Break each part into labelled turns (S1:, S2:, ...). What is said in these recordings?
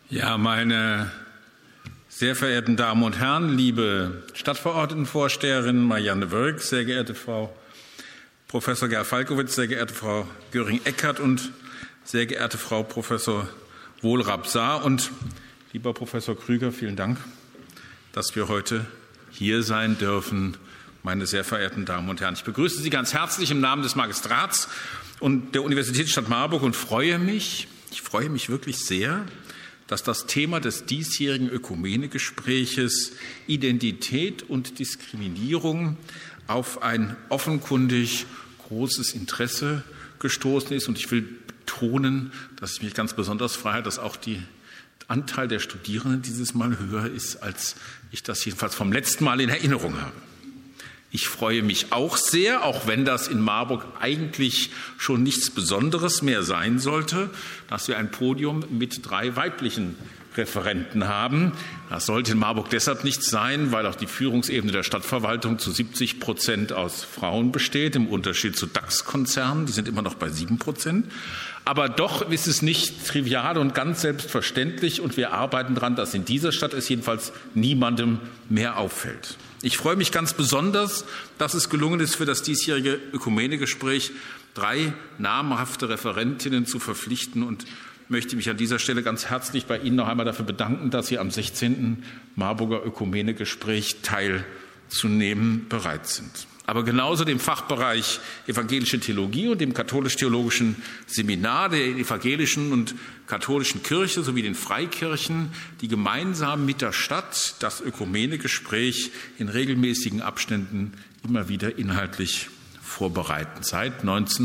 S1: Ja, meine sehr verehrten Damen und Herren, liebe Stadtverordnetenvorsteherin Marianne Wölk, sehr geehrte Frau Professor Gerl-Falkowitz, sehr geehrte Frau Göring-Eckardt und sehr geehrte Frau Professor Wohl-Rabsar und lieber Professor Krüger, vielen Dank, dass wir heute hier sein dürfen, meine sehr verehrten Damen und Herren. Ich begrüße Sie ganz herzlich im Namen des Magistrats und der Universitätsstadt Marburg und freue mich wirklich sehr, dass das Thema des diesjährigen Ökumenegespräches Identität und Diskriminierung auf ein offenkundig großes Interesse gestoßen ist. Und ich will betonen, dass es mich ganz besonders freut, dass auch der Anteil der Studierenden dieses Mal höher ist, als ich das jedenfalls vom letzten Mal in Erinnerung habe. Ich freue mich auch sehr, auch wenn das in Marburg eigentlich schon nichts Besonderes mehr sein sollte, dass wir ein Podium mit 3 weiblichen Referenten haben. Das sollte in Marburg deshalb nicht sein, weil auch die Führungsebene der Stadtverwaltung zu 70% aus Frauen besteht, im Unterschied zu DAX-Konzernen, die sind immer noch bei 7%. Aber doch ist es nicht trivial und ganz selbstverständlich und wir arbeiten daran, dass in dieser Stadt es jedenfalls niemandem mehr auffällt. Ich freue mich ganz besonders, dass es gelungen ist, für das diesjährige Ökumenegespräch 3 namhafte Referentinnen zu verpflichten und möchte mich an dieser Stelle ganz herzlich bei Ihnen noch einmal dafür bedanken, dass Sie am 16. Marburger Ökumenegespräch teilzunehmen bereit sind. Aber genauso dem Fachbereich Evangelische Theologie und dem Katholisch-Theologischen Seminar der Evangelischen und Katholischen Kirche sowie den Freikirchen, die gemeinsam mit der Stadt das Ökumenegespräch in regelmäßigen Abständen immer wieder inhaltlich vorbereiten. Seit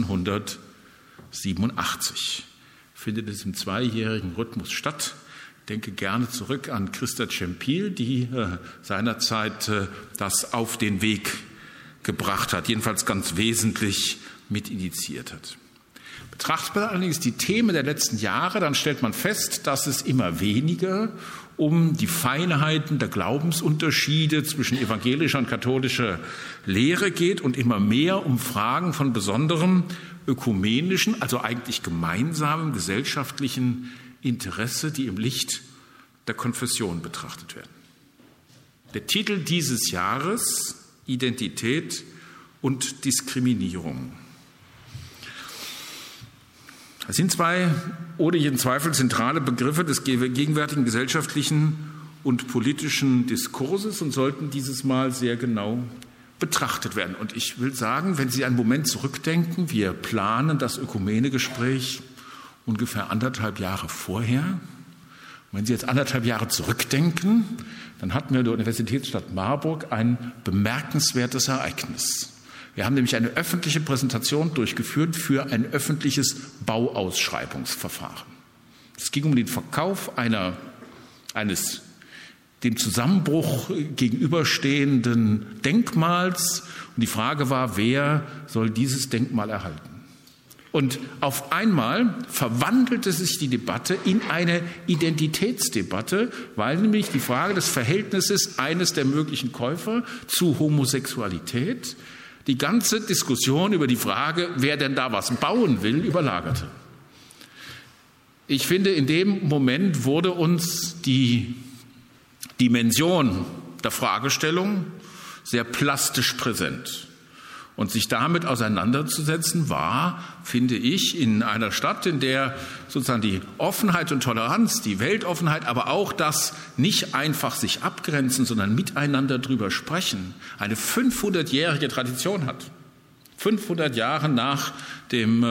S1: 1987 findet es im 2-jährigen Rhythmus statt. Ich denke gerne zurück an Christa Cempil, die seinerzeit das auf den Weg gebracht hat, jedenfalls ganz wesentlich mit initiiert hat. Betrachtet man allerdings die Themen der letzten Jahre, dann stellt man fest, dass es immer weniger um die Feinheiten der Glaubensunterschiede zwischen evangelischer und katholischer Lehre geht und immer mehr um Fragen von besonderem ökumenischen, also eigentlich gemeinsamen gesellschaftlichen Interesse, die im Licht der Konfession betrachtet werden. Der Titel dieses Jahres: Identität und Diskriminierung. Das sind 2 ohne jeden Zweifel zentrale Begriffe des gegenwärtigen gesellschaftlichen und politischen Diskurses und sollten dieses Mal sehr genau betrachtet werden. Und ich will sagen, wenn Sie einen Moment zurückdenken, wir planen das Ökumenegespräch ungefähr 1,5 Jahre vorher. Wenn Sie jetzt 1,5 Jahre zurückdenken, dann hatten wir in der Universitätsstadt Marburg ein bemerkenswertes Ereignis. Wir haben nämlich eine öffentliche Präsentation durchgeführt für ein öffentliches Bauausschreibungsverfahren. Es ging um den Verkauf eines dem Zusammenbruch gegenüberstehenden Denkmals. Und die Frage war, wer soll dieses Denkmal erhalten? Und auf einmal verwandelte sich die Debatte in eine Identitätsdebatte, weil nämlich die Frage des Verhältnisses eines der möglichen Käufer zu Homosexualität die ganze Diskussion über die Frage, wer denn da was bauen will, überlagerte. Ich finde, in dem Moment wurde uns die Dimension der Fragestellung sehr plastisch präsent. Und sich damit auseinanderzusetzen war, finde ich, in einer Stadt, in der sozusagen die Offenheit und Toleranz, die Weltoffenheit, aber auch das nicht einfach sich abgrenzen, sondern miteinander drüber sprechen, eine 500-jährige Tradition hat. 500 Jahre nach dem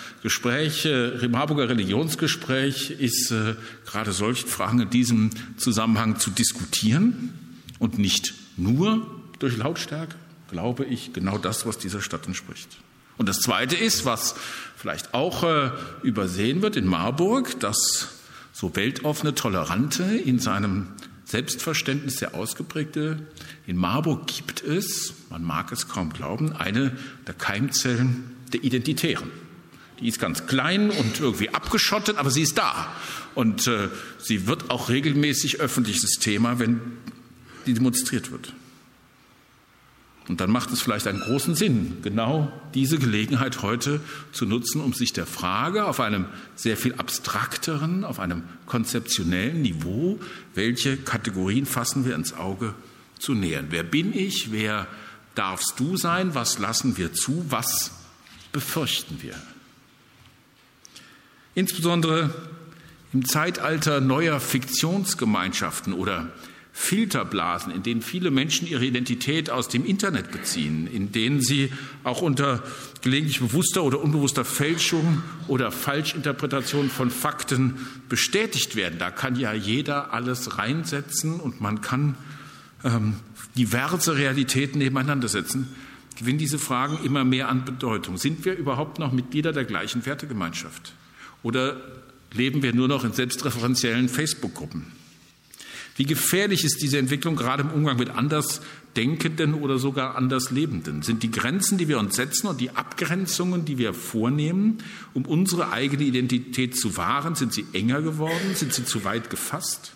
S1: Marburger Religionsgespräch ist gerade solche Fragen in diesem Zusammenhang zu diskutieren und nicht nur durch Lautstärke, glaube ich, genau das, was dieser Stadt entspricht. Und das Zweite ist, was vielleicht auch übersehen wird in Marburg, dass so weltoffene, tolerante, in seinem Selbstverständnis sehr ausgeprägte, in Marburg gibt es, man mag es kaum glauben, eine der Keimzellen der Identitären. Die ist ganz klein und irgendwie abgeschottet, aber sie ist da. Und sie wird auch regelmäßig öffentliches Thema, wenn die demonstriert wird. Und dann macht es vielleicht einen großen Sinn, genau diese Gelegenheit heute zu nutzen, um sich der Frage auf einem sehr viel abstrakteren, auf einem konzeptionellen Niveau, welche Kategorien fassen wir ins Auge, zu nähern. Wer bin ich? Wer darfst du sein? Was lassen wir zu? Was befürchten wir? Insbesondere im Zeitalter neuer Fiktionsgemeinschaften oder Filterblasen, in denen viele Menschen ihre Identität aus dem Internet beziehen, in denen sie auch unter gelegentlich bewusster oder unbewusster Fälschung oder Falschinterpretation von Fakten bestätigt werden. Da kann ja jeder alles reinsetzen und man kann diverse Realitäten nebeneinander setzen. Gewinnen diese Fragen immer mehr an Bedeutung. Sind wir überhaupt noch Mitglieder der gleichen Wertegemeinschaft? Oder leben wir nur noch in selbstreferenziellen Facebook-Gruppen? Wie gefährlich ist diese Entwicklung gerade im Umgang mit Andersdenkenden oder sogar Anderslebenden? Sind die Grenzen, die wir uns setzen und die Abgrenzungen, die wir vornehmen, um unsere eigene Identität zu wahren, sind sie enger geworden? Sind sie zu weit gefasst?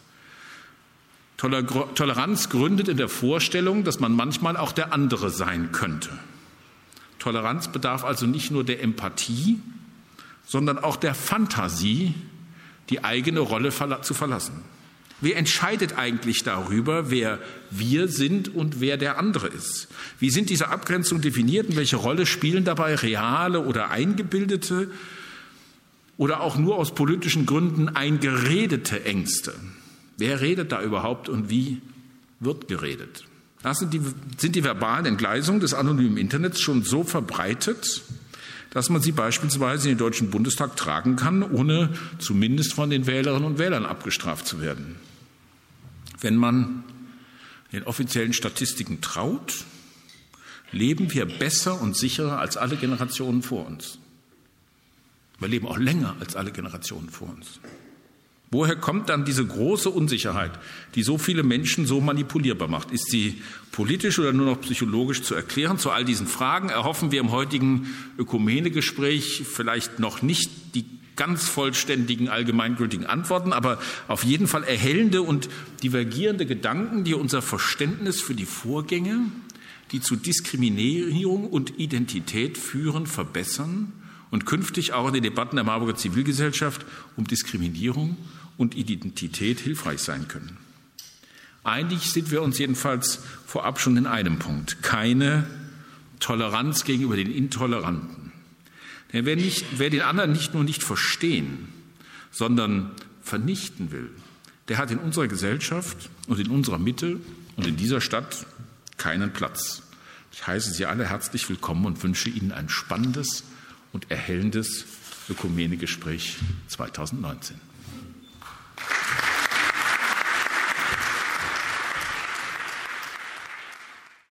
S1: Toleranz gründet in der Vorstellung, dass man manchmal auch der andere sein könnte. Toleranz bedarf also nicht nur der Empathie, sondern auch der Fantasie, die eigene Rolle zu verlassen. Wer entscheidet eigentlich darüber, wer wir sind und wer der andere ist? Wie sind diese Abgrenzungen definiert und welche Rolle spielen dabei reale oder eingebildete oder auch nur aus politischen Gründen eingeredete Ängste? Wer redet da überhaupt und wie wird geredet? Da sind die verbalen Entgleisungen des anonymen Internets schon so verbreitet, dass man sie beispielsweise in den Deutschen Bundestag tragen kann, ohne zumindest von den Wählerinnen und Wählern abgestraft zu werden. Wenn man den offiziellen Statistiken traut, leben wir besser und sicherer als alle Generationen vor uns. Wir leben auch länger als alle Generationen vor uns. Woher kommt dann diese große Unsicherheit, die so viele Menschen so manipulierbar macht? Ist sie politisch oder nur noch psychologisch zu erklären? Zu all diesen Fragen erhoffen wir im heutigen Ökumenegespräch vielleicht noch nicht die ganz vollständigen, allgemeingültigen Antworten, aber auf jeden Fall erhellende und divergierende Gedanken, die unser Verständnis für die Vorgänge, die zu Diskriminierung und Identität führen, verbessern und künftig auch in den Debatten der Marburger Zivilgesellschaft um Diskriminierung und Identität hilfreich sein können. Einig sind wir uns jedenfalls vorab schon in einem Punkt: keine Toleranz gegenüber den Intoleranten. Denn wer den anderen nicht nur nicht verstehen, sondern vernichten will, der hat in unserer Gesellschaft und in unserer Mitte und in dieser Stadt keinen Platz. Ich heiße Sie alle herzlich willkommen und wünsche Ihnen ein spannendes und erhellendes Ökumenegespräch 2019.